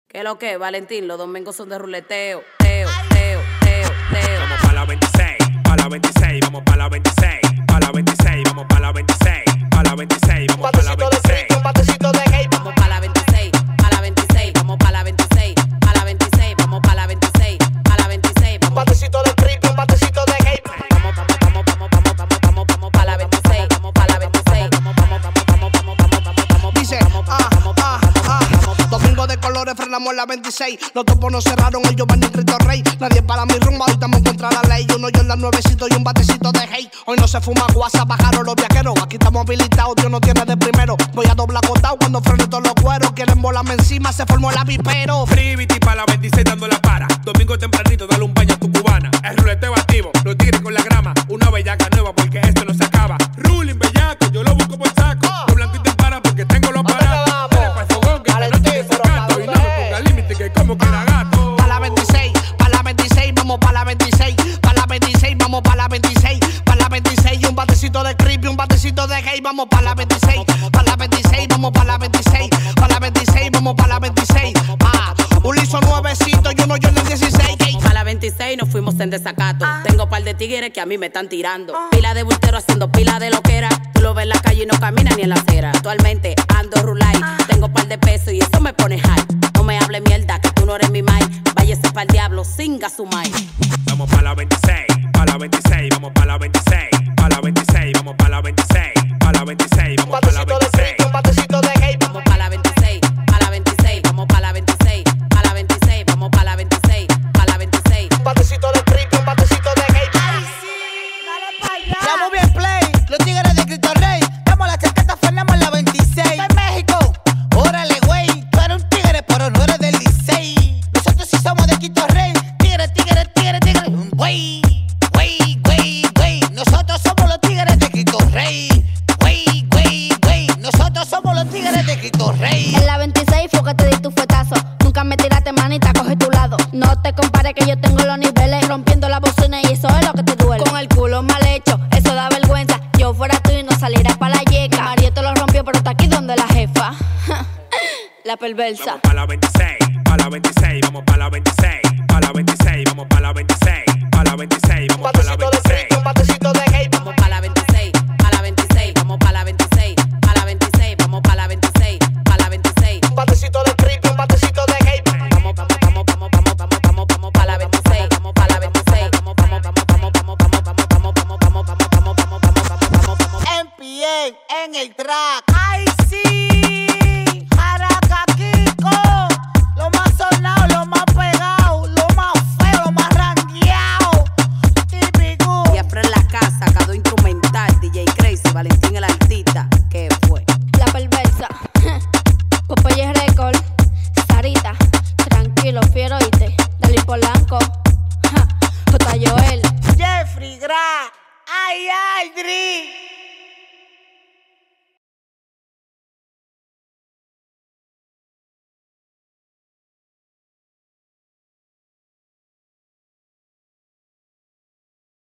¿Qué lo que, Valentín? Los domingos son de ruleteo, teo. Vamos pa' la 26, pa' la 26, vamos pa' la 26, pa' la 26, vamos pa' la 26, pa' la 26, vamos pa' la 26. Un patecito de gay, Vamos pa' la 26, pa' la 26, vamos pa' la 26, pa' la 26, vamos pa' la 26, pa' la 26, un patecito de creepy, un patecito de gay. vamos pa' la 26, vamos pa' la 26, Dice, domingo de colores, frenamos la 26. Los topos no cerraron, el Giovanni Cristo Rey. Nadie para mi rumba, hoy estamos contra la ley. Uno yo en las nuevecito y un batecito de hey. Hoy no se fuma guasa, bajaron los viajeros. Aquí estamos habilitados, Dios no tiene de primero. Voy a doblar acotado cuando frene todos los cueros. Quieren volarme encima, se formó el avipero. Freebity pa' la 26 dando la para. Domingo tempranito, dale un baño a tu cubana. El ruleteo activo, los tigres con la grama. Una bellaca nueva porque esto no se acaba. Ruling bellaco, yo lo busco por saco. Lo blanco y te para porque tengo los baratos. Dale pa' el fogón que esta noche te sacato. Y no me ponga límite que como quiera gato. Pa' la 26, pa' la 26, vamos pa' la 26. Pa' la 26, vamos pa' la 26. Pa' la 26, un batecito de creepy, un batecito de gay. Vamos pa' la 26, pa' la 26, vamos pa' la 26. Pa' la 26, vamos pa' la 26. Un liso nuevecito y uno yo en el 16. pa' la 26 nos fuimos en desacato. Tengo par de tigres que a mí me están tirando. Pila de bultero haciendo pila de loquera. Tú lo ves en la calle y no camina ni en la acera. Actualmente ando rulay. Tengo par de pesos y eso me pone high. No me hable mierda que tú no eres mi mai. Váyase pa'l diablo, singa su mai. Vamos pa' la 26, pa' la 26, vamos pa' la 26, pa' la 26, vamos pa' la 26, pa' la 26, vamos pa' la 26. Un patecito de gay. Vamos pa' la 26, pa' la 26, vamos pa' la 26, pa' la 26, vamos pa' la 26, pa' la 26. Un patecito de creepy, un patecito de gay. Ay, sí, dale pa' allá. Llamo bien play, los tigres de Cristo Rey. Damos la chaqueta, frenamos la 26. En México, órale, güey. Tú eres un tigre, pero no eres del Licey. Nosotros sí somos de Cristo Rey. Tigre, tigre, tigre, tigre. Güey, güey, güey, güey. Nosotros somos los tigres de Cristo Rey. Güey, güey, güey. Nosotros somos los tigres de Cristo Rey. En la 26 fue que te di tu fuetazo. Nunca me tiraste manita, coge tu lado. No te compares que yo tengo los niveles. Rompiendo la bocina y eso es lo que te duele. Con el culo mal hecho, eso da vergüenza. Yo fuera tú y no saliera pa' la yeca. Marieto lo rompió, pero está aquí donde la jefa. La perversa. Vamos pa' la 26, pa' la 26, vamos pa' la 26, pa' la 26, vamos pa' la 26, pa' la 26, Un vamos pa' la patecito de 26. creepy, un patecito de gay. Vamos pa' la 26, pa' la 26, vamos pa' la 26, pa' la 26, vamos pa' la 26, pa' la 26. Un patecito de creepy, un patecito de gay. Vamos pa' la 26, vamos pa' la 26, MPA en el track. ¡Ay, sí! Jaracaquico. Lo más sonado, lo más pegado, lo más feo, lo más rangueado. Típico. Siempre en la casa, cada instrumental, DJ Crazy, Valentín el artista. ¿Qué fue? La perversa. Popeye Record. Sarita. Tranquilo, fiero, oíste. Dalí Polanco. J. Joel. Jeffrey Gra. ¡Ay, ay, Dri!